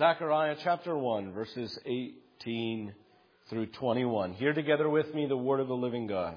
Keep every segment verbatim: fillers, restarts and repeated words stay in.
Zechariah chapter one, verses eighteen through twenty-one. Hear together with me the word of the living God.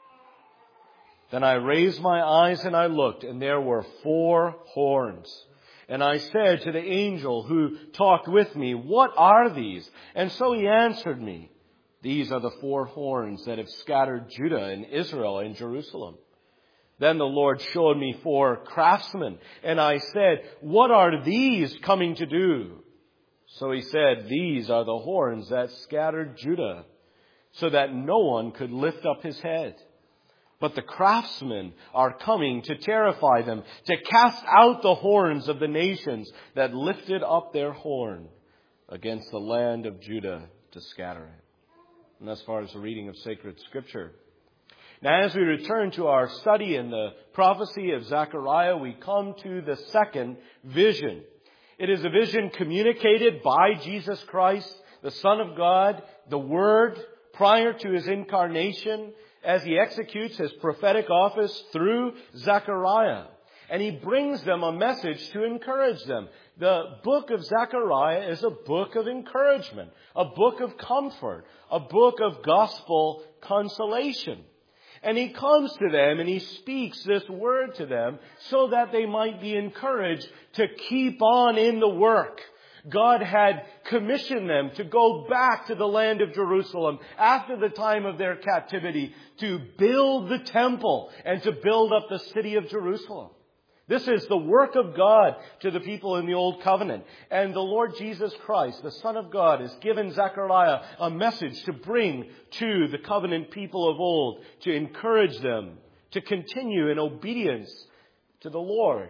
Then I raised my eyes and I looked, and there were four horns. And I said to the angel who talked with me, "What are these?" And so he answered me, "These are the four horns that have scattered Judah and Israel and Jerusalem." Then the Lord showed me four craftsmen, and I said, "What are these coming to do?" So he said, "These are the horns that scattered Judah, so that no one could lift up his head. But the craftsmen are coming to terrify them, to cast out the horns of the nations that lifted up their horn against the land of Judah to scatter it." And as far as the reading of sacred Scripture. Now, as we return to our study in the prophecy of Zechariah, we come to the second vision. It is a vision communicated by Jesus Christ, the Son of God, the Word, prior to His incarnation, as He executes His prophetic office through Zechariah. And He brings them a message to encourage them. The book of Zechariah is a book of encouragement, a book of comfort, a book of gospel consolation. And He comes to them and He speaks this word to them so that they might be encouraged to keep on in the work. God had commissioned them to go back to the land of Jerusalem after the time of their captivity to build the temple and to build up the city of Jerusalem. This is the work of God to the people in the Old Covenant. And the Lord Jesus Christ, the Son of God, has given Zechariah a message to bring to the covenant people of old, to encourage them to continue in obedience to the Lord.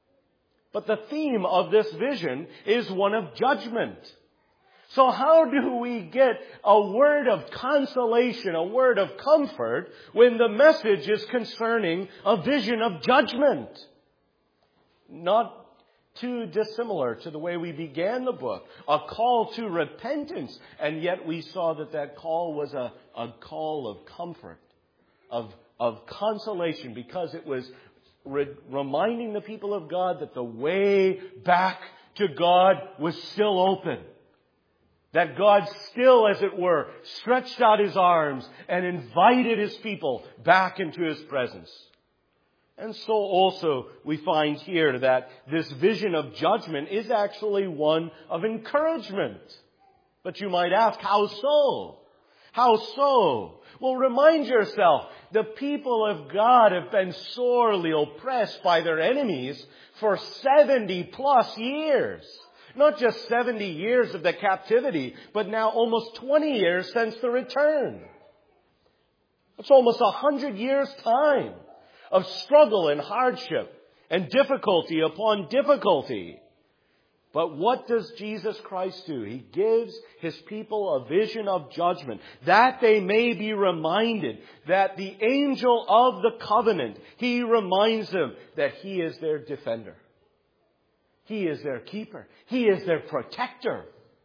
But the theme of this vision is one of judgment. So how do we get a word of consolation, a word of comfort, when the message is concerning a vision of judgment? Not too dissimilar to the way we began the book, a call to repentance. And yet we saw that that call was a, a call of comfort, of, of consolation, because it was re- reminding the people of God that the way back to God was still open. That God still, as it were, stretched out His arms and invited His people back into His presence. And so also we find here that this vision of judgment is actually one of encouragement. But you might ask, how so? How so? Well, remind yourself, the people of God have been sorely oppressed by their enemies for seventy plus years. Not just seventy years of the captivity, but now almost twenty years since the return. It's almost a hundred years' time of struggle and hardship and difficulty upon difficulty. But what does Jesus Christ do? He gives His people a vision of judgment, that they may be reminded that the angel of the covenant, He reminds them that He is their defender. He is their keeper. He is their protector.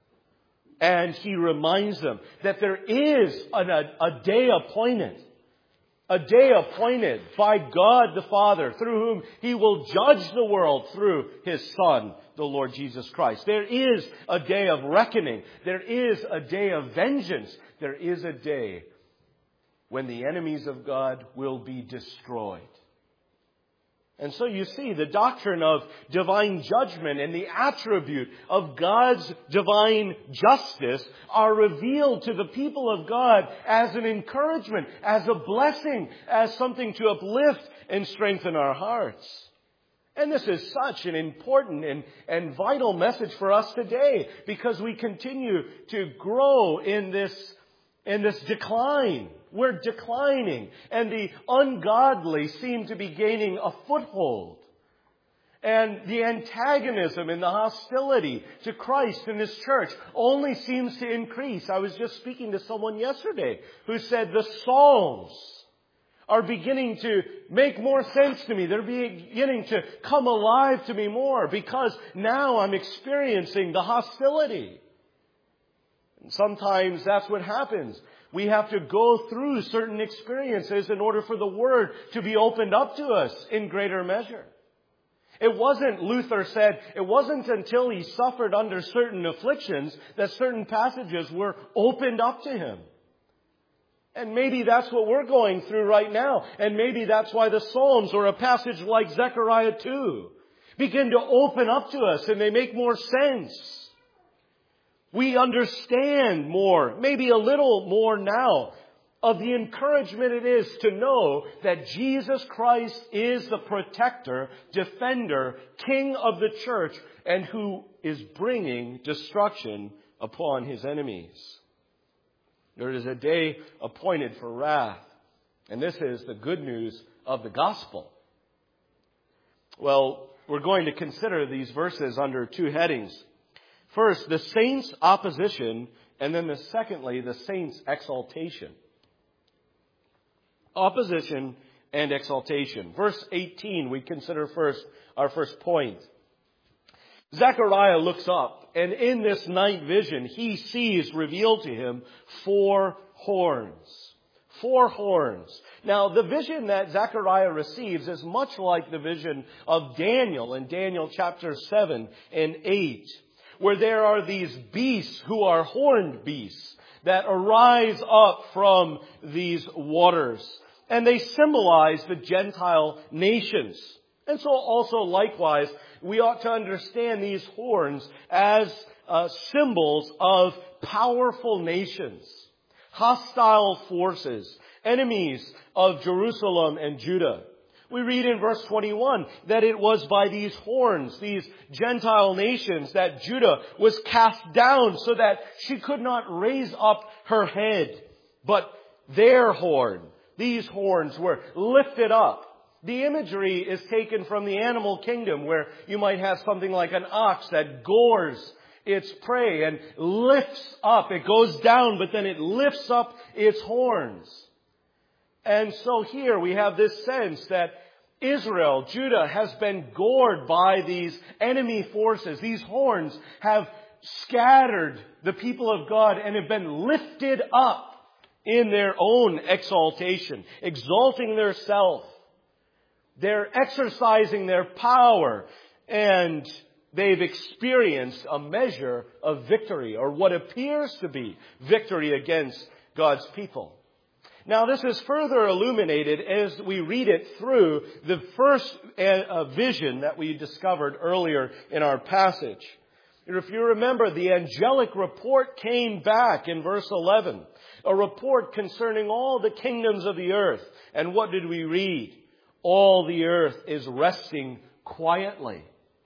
And He reminds them that there is an, a, a day appointed, a day appointed by God the Father, through whom He will judge the world through His Son, the Lord Jesus Christ. There is a day of reckoning. There is a day of vengeance. There is a day when the enemies of God will be destroyed. And so you see, the doctrine of divine judgment and the attribute of God's divine justice are revealed to the people of God as an encouragement, as a blessing, as something to uplift and strengthen our hearts. And this is such an important and, and vital message for us today, because we continue to grow in this, in this decline. We're declining, and the ungodly seem to be gaining a foothold. And the antagonism and the hostility to Christ and His church only seems to increase. I was just speaking to someone yesterday who said the Psalms are beginning to make more sense to me. They're beginning to come alive to me more, because now I'm experiencing the hostility. And sometimes that's what happens. We have to go through certain experiences in order for the Word to be opened up to us in greater measure. It wasn't, Luther said, it wasn't until he suffered under certain afflictions that certain passages were opened up to him. And maybe that's what we're going through right now. And maybe that's why the Psalms or a passage like Zechariah two begin to open up to us and they make more sense. We understand more, maybe a little more now, of the encouragement it is to know that Jesus Christ is the protector, defender, king of the church, and who is bringing destruction upon his enemies. There is a day appointed for wrath, and this is the good news of the gospel. Well, we're going to consider these verses under two headings. First, the saints' opposition, and then the secondly, the saints' exaltation. Opposition and exaltation. Verse eighteen, we consider first our first point. Zechariah looks up, and in this night vision, he sees revealed to him four horns. Four horns. Now, the vision that Zechariah receives is much like the vision of Daniel in Daniel chapter seven and eight, where there are these beasts who are horned beasts that arise up from these waters. And they symbolize the Gentile nations. And so also likewise, we ought to understand these horns as uh, symbols of powerful nations, hostile forces, enemies of Jerusalem and Judah. We read in verse twenty-one that it was by these horns, these Gentile nations, that Judah was cast down so that she could not raise up her head. But their horn, these horns were lifted up. The imagery is taken from the animal kingdom, where you might have something like an ox that gores its prey and lifts up. It goes down, but then it lifts up its horns. And so here we have this sense that Israel, Judah, has been gored by these enemy forces. These horns have scattered the people of God and have been lifted up in their own exaltation, exalting their self. They're exercising their power, and they've experienced a measure of victory, or what appears to be victory against God's people. Now, this is further illuminated as we read it through the first uh, vision that we discovered earlier in our passage. If you remember, the angelic report came back in verse eleven. A report concerning all the kingdoms of the earth. And what did we read? All the earth is resting quietly.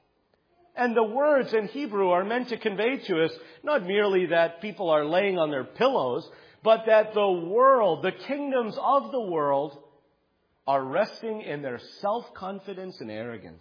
And the words in Hebrew are meant to convey to us not merely that people are laying on their pillows, but that the world, the kingdoms of the world, are resting in their self-confidence and arrogance.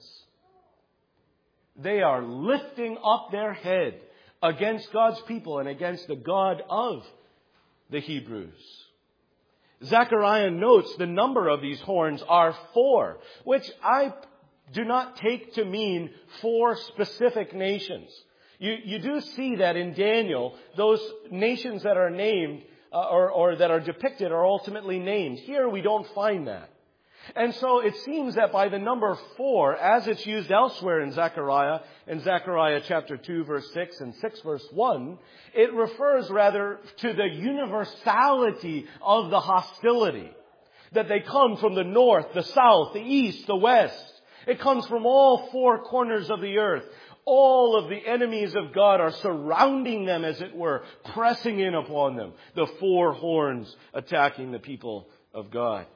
They are lifting up their head against God's people and against the God of the Hebrews. Zechariah notes the number of these horns are four, which I do not take to mean four specific nations. You, you do see that in Daniel, those nations that are named uh, or, or that are depicted are ultimately named. Here we don't find that. And so it seems that by the number four, as it's used elsewhere in Zechariah, in Zechariah chapter two, verse six, and six, verse one, it refers rather to the universality of the hostility. That they come from the north, the south, the east, the west. It comes from all four corners of the earth. All of the enemies of God are surrounding them, as it were, pressing in upon them. The four horns attacking the people of God.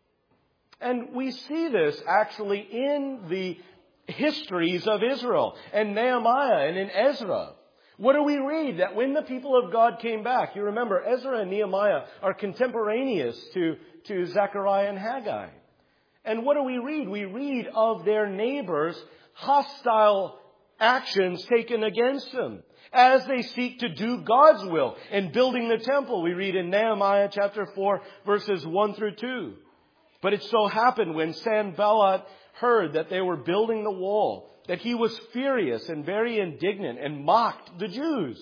And we see this actually in the histories of Israel and Nehemiah and in Ezra. What do we read? That when the people of God came back, you remember Ezra and Nehemiah are contemporaneous to, to Zechariah and Haggai. And what do we read? We read of their neighbors' hostile actions taken against them as they seek to do God's will in building the temple. We read in Nehemiah chapter four, verses one through two. But it so happened when Sanballat heard that they were building the wall, that he was furious and very indignant and mocked the Jews.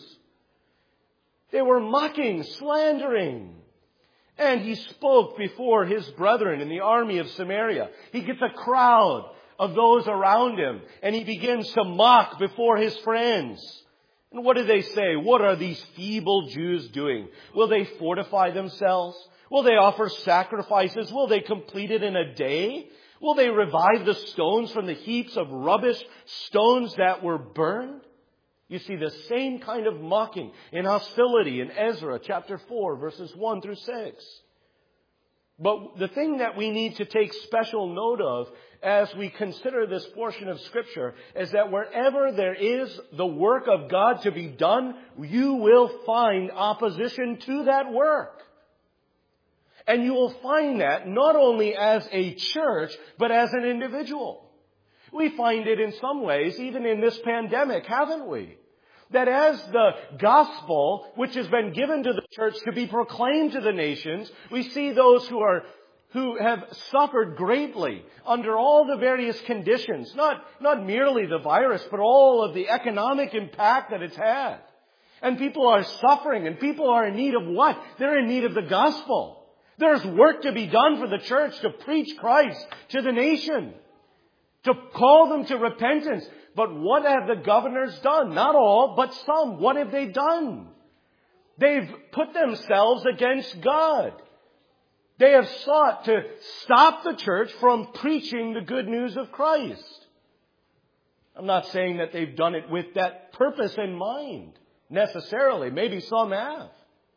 They were mocking, slandering. And he spoke before his brethren in the army of Samaria. He gets a crowd of those around him. And he begins to mock before his friends. And what do they say? What are these feeble Jews doing? Will they fortify themselves? Will they offer sacrifices? Will they complete it in a day? Will they revive the stones from the heaps of rubbish, stones that were burned? You see the same kind of mocking and hostility in Ezra chapter four, verses one through six. But the thing that we need to take special note of as we consider this portion of Scripture is that wherever there is the work of God to be done, you will find opposition to that work. And you will find that not only as a church, but as an individual. We find it in some ways, even in this pandemic, haven't we? That as the gospel, which has been given to the church to be proclaimed to the nations, we see those who are who have suffered greatly under all the various conditions, not, not merely the virus, but all of the economic impact that it's had. And people are suffering, and people are in need of what? They're in need of the gospel. There's work to be done for the church to preach Christ to the nation, to call them to repentance. But what have the governors done? Not all, but some. What have they done? They've put themselves against God. They have sought to stop the church from preaching the good news of Christ. I'm not saying that they've done it with that purpose in mind, necessarily. Maybe some have.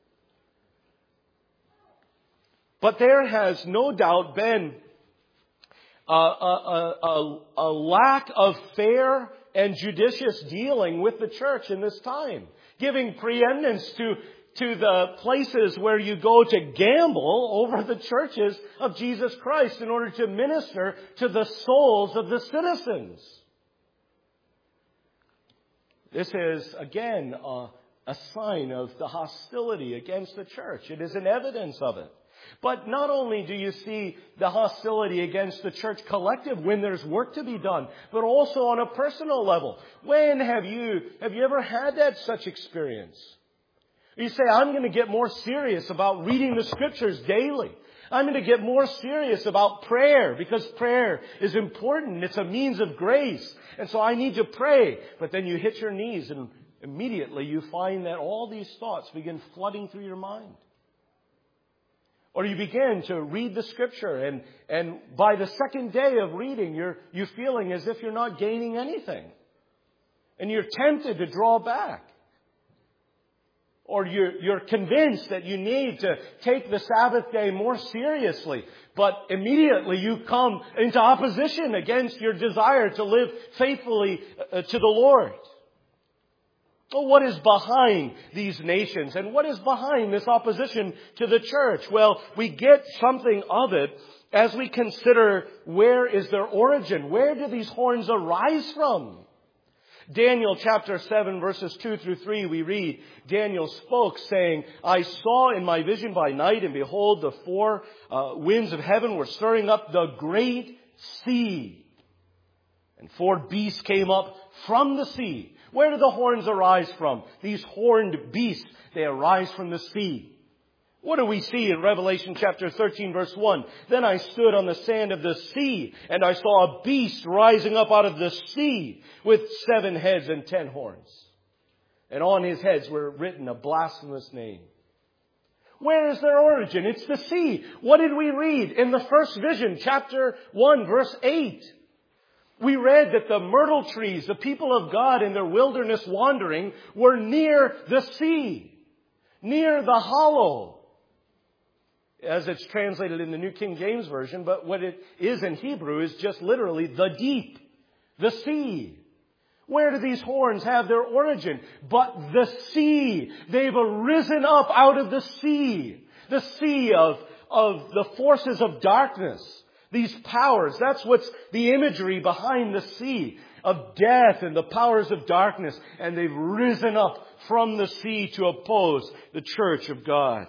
But there has no doubt been a, a, a, a lack of fair and judicious dealing with the church in this time, giving preeminence to, to the places where you go to gamble over the churches of Jesus Christ in order to minister to the souls of the citizens. This is, again, a, a sign of the hostility against the church. It is an evidence of it. But not only do you see the hostility against the church collective when there's work to be done, but also on a personal level. When have you, have you ever had that such experience? You say, I'm going to get more serious about reading the Scriptures daily. I'm going to get more serious about prayer because prayer is important. It's a means of grace. And so I need to pray. But then you hit your knees and immediately you find that all these thoughts begin flooding through your mind. Or you begin to read the Scripture and, and by the second day of reading, you're, you're feeling as if you're not gaining anything. And you're tempted to draw back. Or you're, you're convinced that you need to take the Sabbath day more seriously. But immediately you come into opposition against your desire to live faithfully uh, to the Lord. Well, what is behind these nations? And what is behind this opposition to the church? Well, we get something of it as we consider where is their origin. Where do these horns arise from? Daniel chapter seven verses two through three we read, Daniel spoke saying, I saw in my vision by night, and behold, the four uh, winds of heaven were stirring up the great sea. And four beasts came up from the sea. Where do the horns arise from? These horned beasts, they arise from the sea. What do we see in Revelation chapter thirteen verse one? Then I stood on the sand of the sea, and I saw a beast rising up out of the sea with seven heads and ten horns. And on his heads were written a blasphemous name. Where is their origin? It's the sea. What did we read in the first vision, chapter one, verse eight? We read that the myrtle trees, the people of God in their wilderness wandering, were near the sea, near the hollow, as it's translated in the New King James Version, but what it is in Hebrew is just literally the deep, the sea. Where do these horns have their origin? But the sea. They've arisen up out of the sea. The sea of, of the forces of darkness. These powers, that's what's the imagery behind the sea of death and the powers of darkness. And they've risen up from the sea to oppose the church of God.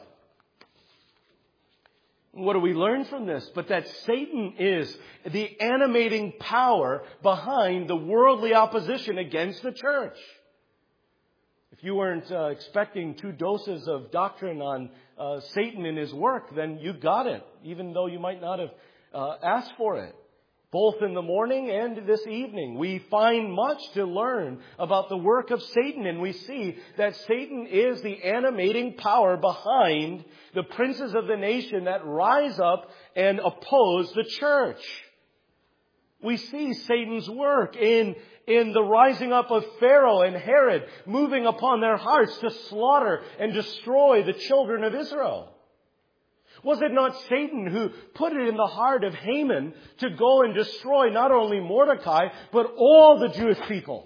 What do we learn from this? But that Satan is the animating power behind the worldly opposition against the church. If you weren't uh, expecting two doses of doctrine on uh, Satan and his work, then you got it, even though you might not have uh, asked for it. Both in the morning and this evening, we find much to learn about the work of Satan, and we see that Satan is the animating power behind the princes of the nation that rise up and oppose the church. We see Satan's work in, in the rising up of Pharaoh and Herod, moving upon their hearts to slaughter and destroy the children of Israel. Was it not Satan who put it in the heart of Haman to go and destroy not only Mordecai, but all the Jewish people?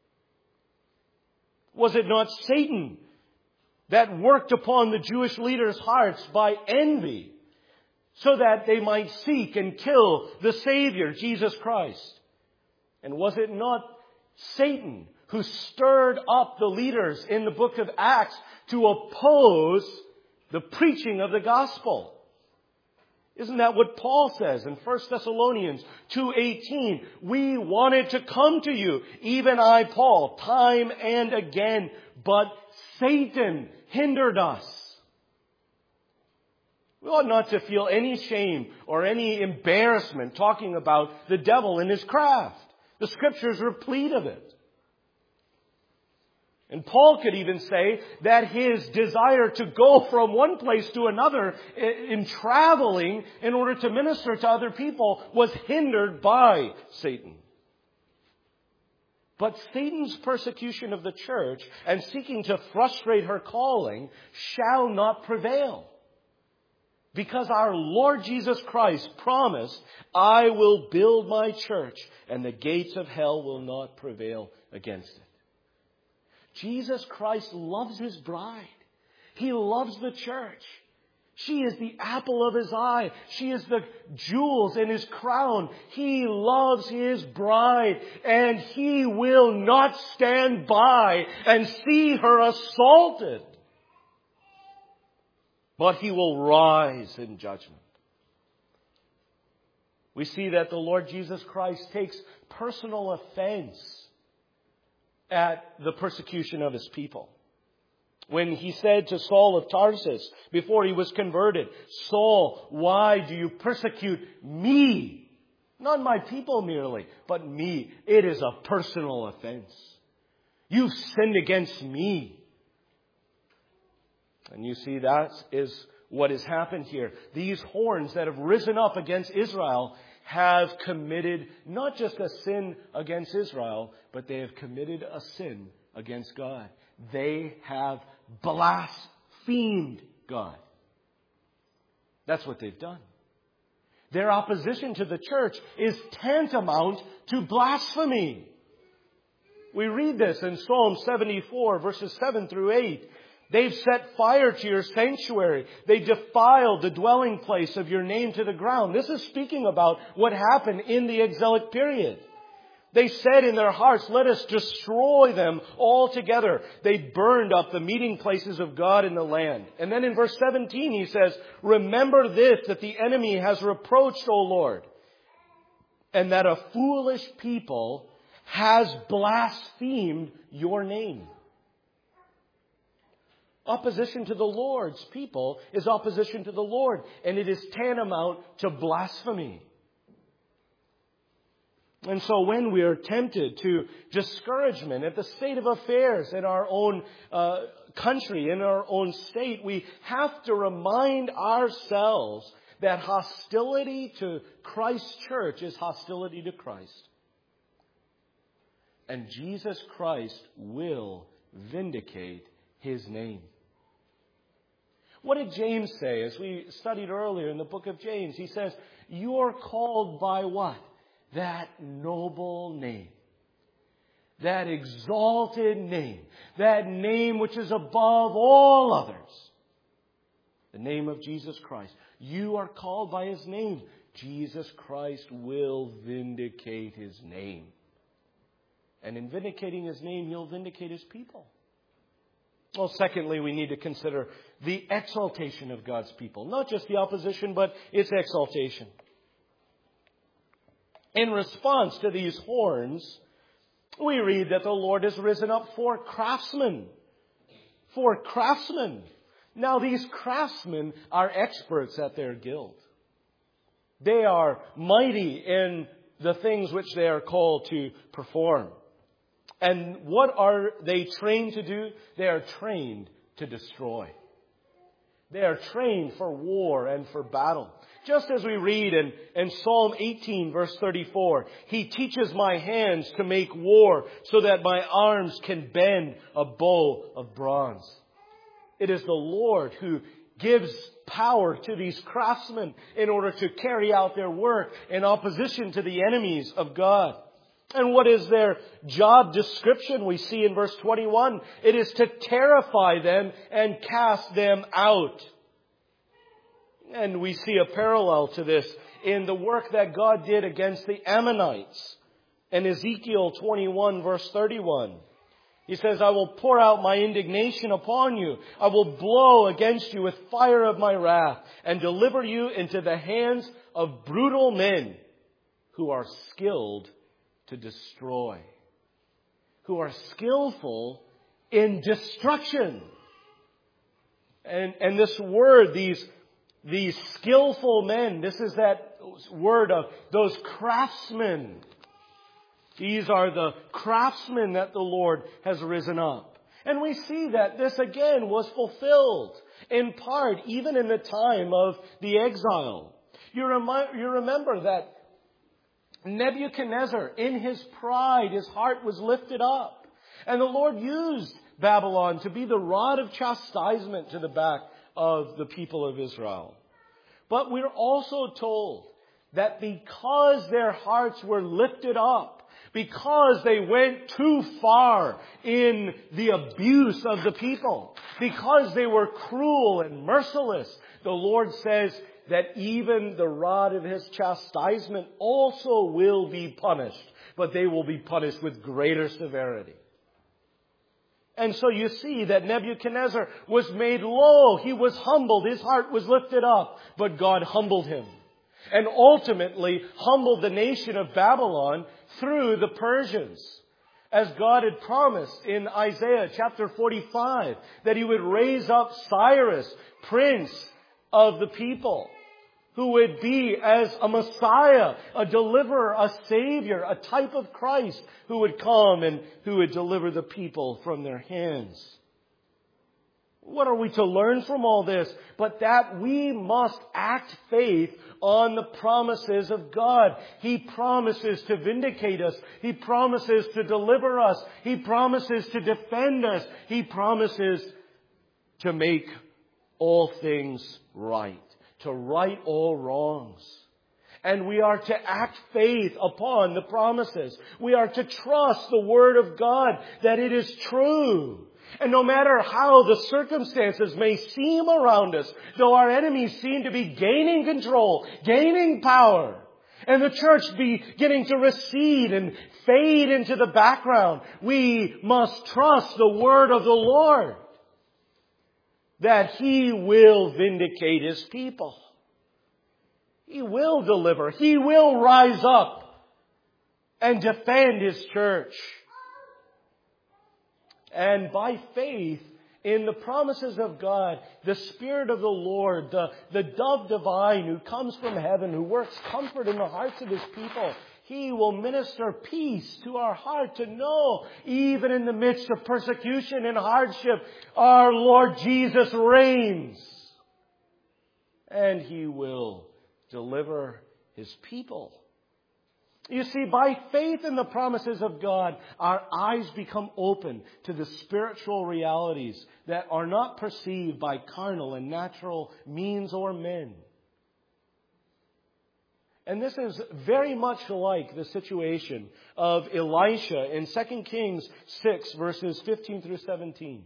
Was it not Satan that worked upon the Jewish leaders' hearts by envy, so that they might seek and kill the Savior, Jesus Christ? And was it not Satan who stirred up the leaders in the book of Acts to oppose the preaching of the gospel? Isn't that what Paul says in First Thessalonians two eighteen? We wanted to come to you, even I, Paul, time and again, but Satan hindered us. We ought not to feel any shame or any embarrassment talking about the devil and his craft. The Scriptures are replete of it. And Paul could even say that his desire to go from one place to another in traveling in order to minister to other people was hindered by Satan. But Satan's persecution of the church and seeking to frustrate her calling shall not prevail. Because our Lord Jesus Christ promised, I will build my church and the gates of hell will not prevail against it. Jesus Christ loves His bride. He loves the church. She is the apple of His eye. She is the jewels in His crown. He loves His bride, and He will not stand by and see her assaulted. But He will rise in judgment. We see that the Lord Jesus Christ takes personal offense at the persecution of His people. When He said to Saul of Tarsus, before he was converted, Saul, why do you persecute me? Not my people merely, but me. It is a personal offense. You've sinned against me. And you see, that is what has happened here. These horns that have risen up against Israel have committed not just a sin against Israel, but they have committed a sin against God. They have blasphemed God. That's what they've done. Their opposition to the church is tantamount to blasphemy. We read this in Psalm seventy-four, verses seven through eight. They've set fire to your sanctuary. They defiled the dwelling place of your name to the ground. This is speaking about what happened in the exilic period. They said in their hearts, let us destroy them altogether. They burned up the meeting places of God in the land. And then in verse seventeen, he says, remember this, that the enemy has reproached, O Lord, and that a foolish people has blasphemed your name. Opposition to the Lord's people is opposition to the Lord, and it is tantamount to blasphemy. And so when we are tempted to discouragement at the state of affairs in our own uh, country, in our own state, we have to remind ourselves that hostility to Christ's church is hostility to Christ. And Jesus Christ will vindicate His name. What did James say as we studied earlier in the book of James? He says, you are called by what? That noble name. That exalted name. That name which is above all others. The name of Jesus Christ. You are called by His name. Jesus Christ will vindicate His name. And in vindicating His name, He'll vindicate His people. Well, secondly, we need to consider the exaltation of God's people. Not just the opposition, but its exaltation. In response to these horns, we read that the Lord has risen up four craftsmen. Four craftsmen. Now, these craftsmen are experts at their guild. They are mighty in the things which they are called to perform. And what are they trained to do? They are trained to destroy. They are trained for war and for battle. Just as we read in, in Psalm eighteen, verse thirty-four, He teaches my hands to make war so that my arms can bend a bow of bronze. It is the Lord who gives power to these craftsmen in order to carry out their work in opposition to the enemies of God. And what is their job description? We see in verse twenty-one, it is to terrify them and cast them out. And we see a parallel to this in the work that God did against the Ammonites. In Ezekiel twenty-one, verse thirty-one, He says, I will pour out my indignation upon you. I will blow against you with fire of my wrath and deliver you into the hands of brutal men who are skilled to destroy, who are skillful in destruction. And, and this word, these, these skillful men, this is that word of those craftsmen. These are the craftsmen that the Lord has risen up. And we see that this again was fulfilled in part even in the time of the exile. You, remi- you remember that Nebuchadnezzar, in his pride, his heart was lifted up. And the Lord used Babylon to be the rod of chastisement to the back of the people of Israel. But we're also told that because their hearts were lifted up, because they went too far in the abuse of the people, because they were cruel and merciless, the Lord says that even the rod of His chastisement also will be punished, but they will be punished with greater severity. And so you see that Nebuchadnezzar was made low. He was humbled. His heart was lifted up, but God humbled him. And ultimately humbled the nation of Babylon through the Persians. As God had promised in Isaiah chapter forty-five, that He would raise up Cyrus, prince of the people, who would be as a Messiah, a deliverer, a Savior, a type of Christ, who would come and who would deliver the people from their hands. What are we to learn from all this? But that we must act faith on the promises of God. He promises to vindicate us. He promises to deliver us. He promises to defend us. He promises to make all things right, to right all wrongs. And we are to act faith upon the promises. We are to trust the Word of God that it is true. And no matter how the circumstances may seem around us, though our enemies seem to be gaining control, gaining power, and the church beginning to recede and fade into the background, we must trust the word of the Lord that He will vindicate His people. He will deliver. He will rise up and defend His church. And by faith in the promises of God, the Spirit of the Lord, the, the dove divine who comes from heaven, who works comfort in the hearts of His people, He will minister peace to our heart to know, even in the midst of persecution and hardship, our Lord Jesus reigns. And He will deliver His people. You see, by faith in the promises of God, our eyes become open to the spiritual realities that are not perceived by carnal and natural means or men. And this is very much like the situation of Elisha in Second Kings six, verses fifteen through seventeen.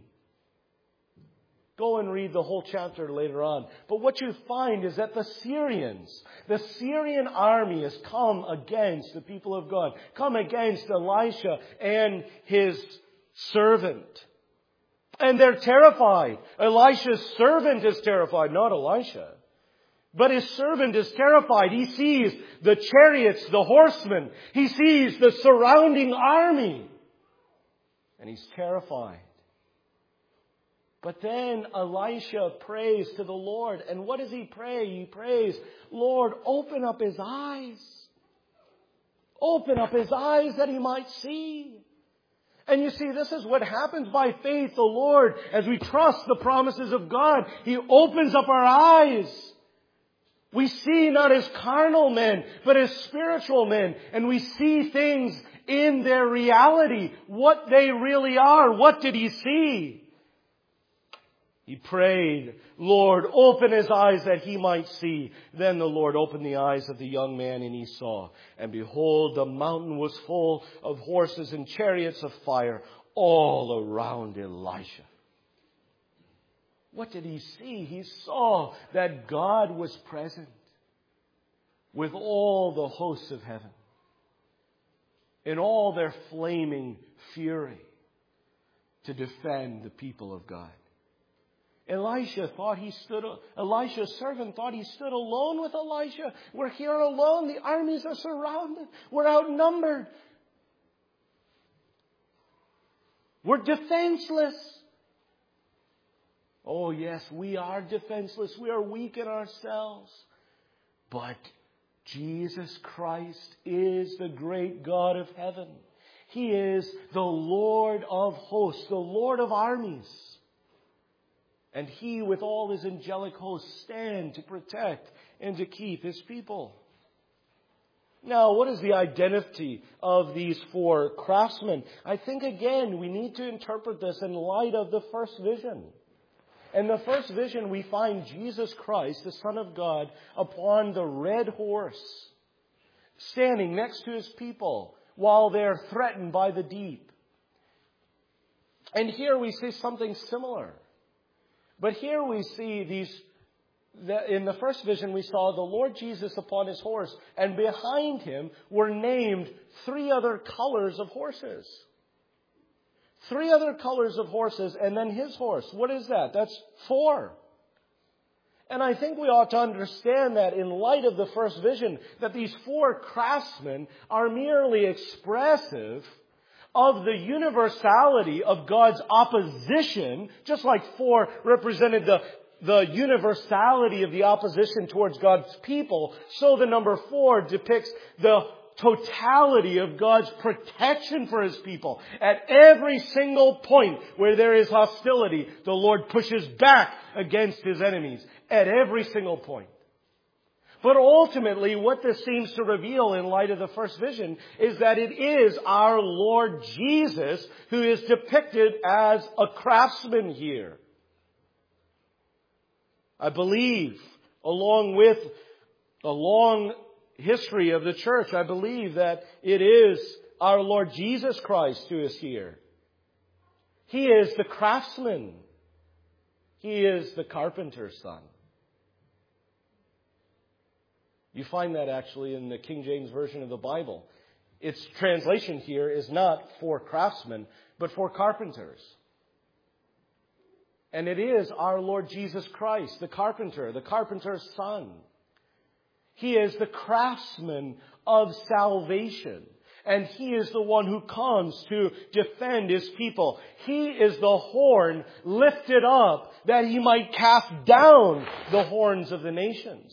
Go and read the whole chapter later on. But what you find is that the Syrians, the Syrian army has come against the people of God, come against Elisha and his servant. And they're terrified. Elisha's servant is terrified, not Elisha. But his servant is terrified. He sees the chariots, the horsemen. He sees the surrounding army. And he's terrified. But then Elisha prays to the Lord. And what does he pray? He prays, Lord, open up his eyes. Open up his eyes that he might see. And you see, this is what happens by faith. The Lord, as we trust the promises of God, He opens up our eyes. We see not as carnal men, but as spiritual men. And we see things in their reality, what they really are. What did He see? He prayed, Lord, open his eyes that he might see. Then the Lord opened the eyes of the young man, and he saw. And behold, the mountain was full of horses and chariots of fire all around Elisha. What did he see? He saw that God was present with all the hosts of heaven in all their flaming fury to defend the people of God. Elisha thought he stood, Elisha's servant thought he stood alone with Elisha. We're here alone. The armies are surrounded. We're outnumbered. We're defenseless. Oh yes, we are defenseless. We are weak in ourselves. But Jesus Christ is the great God of heaven. He is the Lord of hosts, the Lord of armies. And He, with all His angelic hosts, stand to protect and to keep His people. Now, what is the identity of these four craftsmen? I think, again, we need to interpret this in light of the first vision. In the first vision, we find Jesus Christ, the Son of God, upon the red horse, standing next to His people while they're threatened by the deep. And here we see something similar. But here we see these, in the first vision we saw the Lord Jesus upon His horse, and behind Him were named three other colors of horses. Three other colors of horses, and then His horse. What is that? That's four. And I think we ought to understand that in light of the first vision, that these four craftsmen are merely expressive of the universality of God's opposition, just like four represented the, the universality of the opposition towards God's people, so the number four depicts the totality of God's protection for His people. At every single point where there is hostility, the Lord pushes back against His enemies. At every single point. But ultimately, what this seems to reveal in light of the first vision is that it is our Lord Jesus who is depicted as a craftsman here. I believe, along with a long history of the church, I believe that it is our Lord Jesus Christ who is here. He is the craftsman. He is the carpenter's son. You find that actually in the King James Version of the Bible. Its translation here is not for craftsmen, but for carpenters. And it is our Lord Jesus Christ, the carpenter, the carpenter's son. He is the craftsman of salvation. And He is the one who comes to defend His people. He is the horn lifted up that He might cast down the horns of the nations.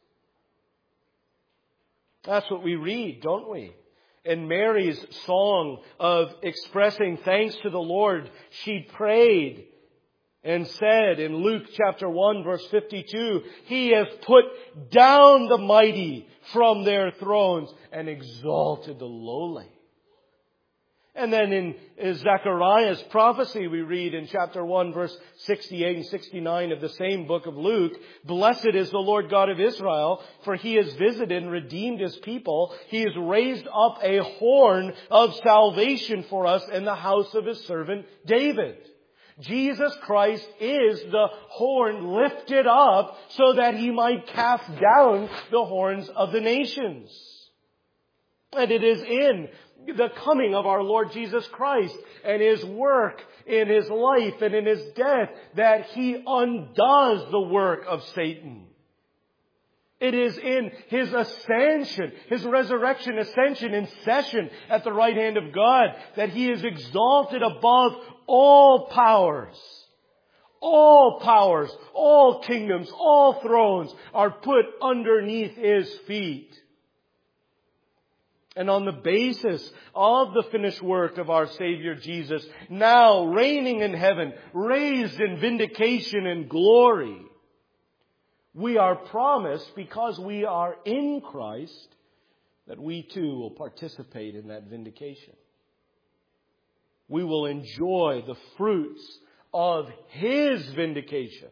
That's what we read, don't we? In Mary's song of expressing thanks to the Lord, she prayed and said in Luke chapter one verse fifty-two, He has put down the mighty from their thrones and exalted the lowly. And then in Zechariah's prophecy, we read in chapter one, verse sixty-eight and sixty-nine of the same book of Luke, Blessed is the Lord God of Israel, for He has visited and redeemed His people. He has raised up a horn of salvation for us in the house of His servant David. Jesus Christ is the horn lifted up so that He might cast down the horns of the nations. And it is in the coming of our Lord Jesus Christ and His work in His life and in His death that He undoes the work of Satan. It is in His ascension, His resurrection, ascension, and session at the right hand of God that He is exalted above all powers. All powers, all kingdoms, all thrones are put underneath His feet. And on the basis of the finished work of our Savior Jesus, now reigning in heaven, raised in vindication and glory, we are promised, because we are in Christ, that we too will participate in that vindication. We will enjoy the fruits of His vindication.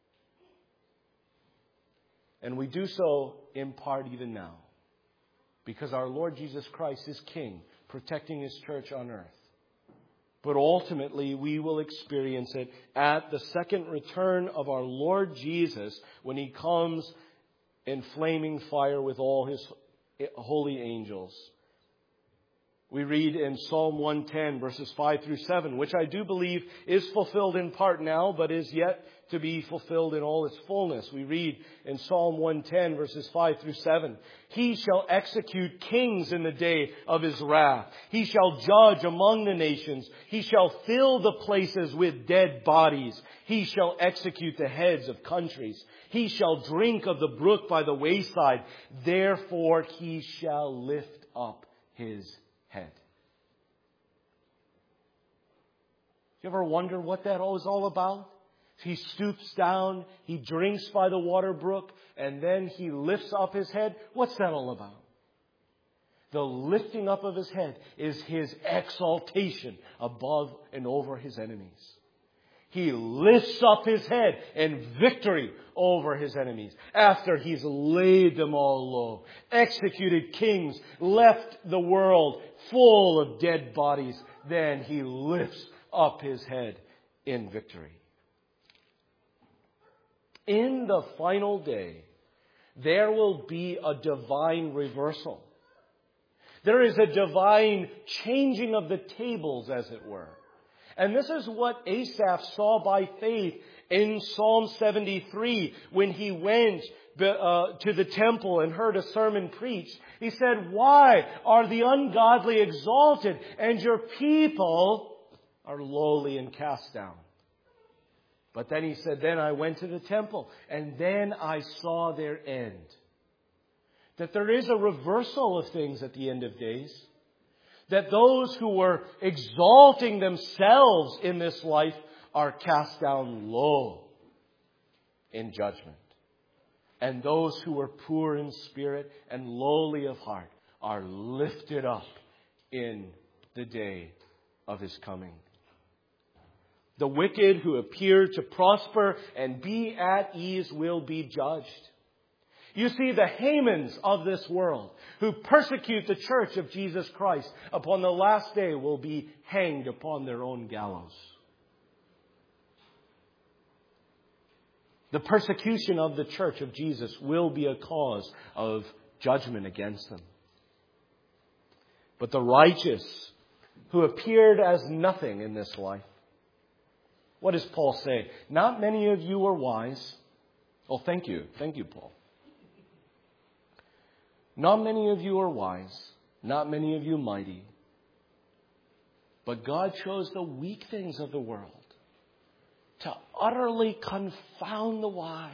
And we do so in part even now, because our Lord Jesus Christ is King, protecting His church on earth. But ultimately, we will experience it at the second return of our Lord Jesus, when He comes in flaming fire with all His holy angels. We read in Psalm one ten, verses five through seven, which I do believe is fulfilled in part now, but is yet to be fulfilled in all its fullness. We read in Psalm one ten, verses five through seven, He shall execute kings in the day of His wrath. He shall judge among the nations. He shall fill the places with dead bodies. He shall execute the heads of countries. He shall drink of the brook by the wayside. Therefore He shall lift up His head. You ever wonder what that all is all about? He stoops down, He drinks by the water brook, and then He lifts up His head. What's that all about? The lifting up of His head is His exaltation above and over His enemies. He lifts up His head in victory over His enemies after He's laid them all low, executed kings, left the world full of dead bodies. Then He lifts up His head in victory. In the final day, there will be a divine reversal. There is a divine changing of the tables, as it were. And this is what Asaph saw by faith in Psalm seventy-three when he went uh, to the temple and heard a sermon preached. He said, "Why are the ungodly exalted and your people are lowly and cast down?" But then he said, "Then I went to the temple and then I saw their end." That there is a reversal of things at the end of days. That those who were exalting themselves in this life are cast down low in judgment. And those who were poor in spirit and lowly of heart are lifted up in the day of His coming. The wicked who appear to prosper and be at ease will be judged. You see, the Hamans of this world who persecute the church of Jesus Christ upon the last day will be hanged upon their own gallows. The persecution of the church of Jesus will be a cause of judgment against them. But the righteous who appeared as nothing in this life, what does Paul say? Not many of you are wise. Oh, thank you. Thank you, Paul. Not many of you are wise. Not many of you mighty. But God chose the weak things of the world to utterly confound the wise.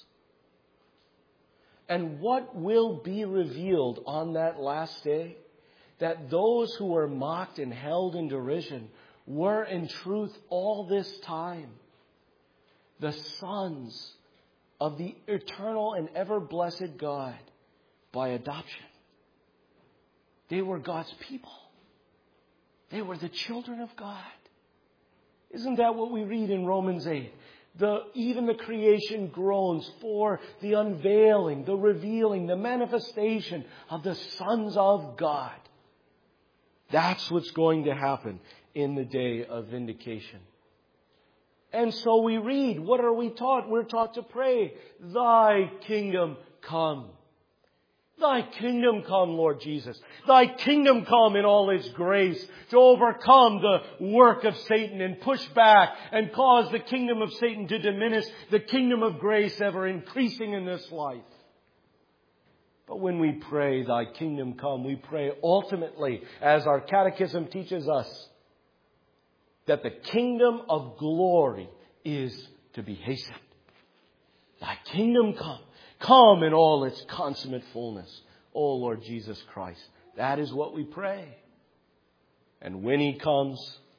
And what will be revealed on that last day? That those who were mocked and held in derision were in truth all this time the sons of the eternal and ever blessed God by adoption. They were God's people. They were the children of God. Isn't that what we read in Romans eight? The, even the creation groans for the unveiling, the revealing, the manifestation of the sons of God. That's what's going to happen in the day of vindication. And so we read, what are we taught? We're taught to pray, Thy kingdom come. Thy kingdom come, Lord Jesus. Thy kingdom come in all its grace to overcome the work of Satan and push back and cause the kingdom of Satan to diminish, the kingdom of grace ever increasing in this life. But when we pray, Thy kingdom come, we pray ultimately, as our catechism teaches us, that the kingdom of glory is to be hastened. Thy kingdom come. Come in all its consummate fullness. O Lord Jesus Christ, That is what we pray. And when He comes,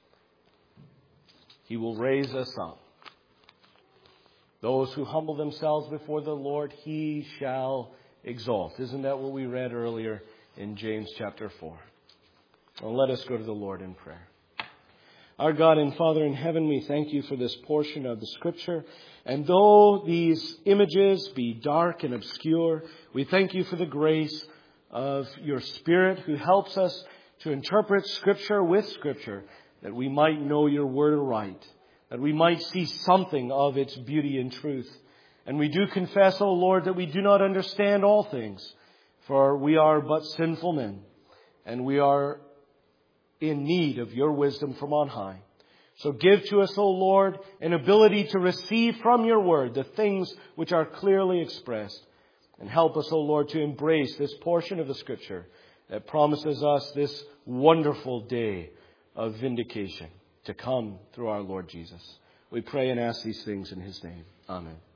He will raise us up. Those who humble themselves before the Lord, He shall exalt. Isn't that what we read earlier in James chapter four? Well, let us go to the Lord in prayer. Our God and Father in heaven, we thank You for this portion of the Scripture. And though these images be dark and obscure, we thank You for the grace of Your Spirit who helps us to interpret Scripture with Scripture, that we might know Your Word aright, that we might see something of its beauty and truth. And we do confess, O Lord, that we do not understand all things, for we are but sinful men, and we are in need of Your wisdom from on high. So give to us, O Lord, an ability to receive from Your Word the things which are clearly expressed. And help us, O Lord, to embrace this portion of the Scripture that promises us this wonderful day of vindication to come through our Lord Jesus. We pray and ask these things in His name. Amen.